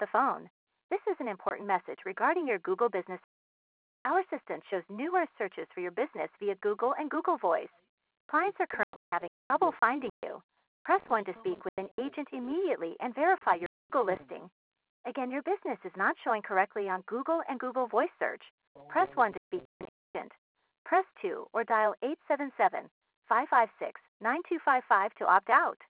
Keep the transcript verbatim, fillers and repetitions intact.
the phone. This is an important message regarding your Google Business. Our assistant shows numerous searches for your business via Google and Google Voice. Clients are currently having trouble finding you. Press one to speak with an agent immediately and verify your Google listing. Again, your business is not showing correctly on Google and Google Voice search. Press one to speak with an agent. Press two or dial eight seven seven, five five six, nine two five five to opt out.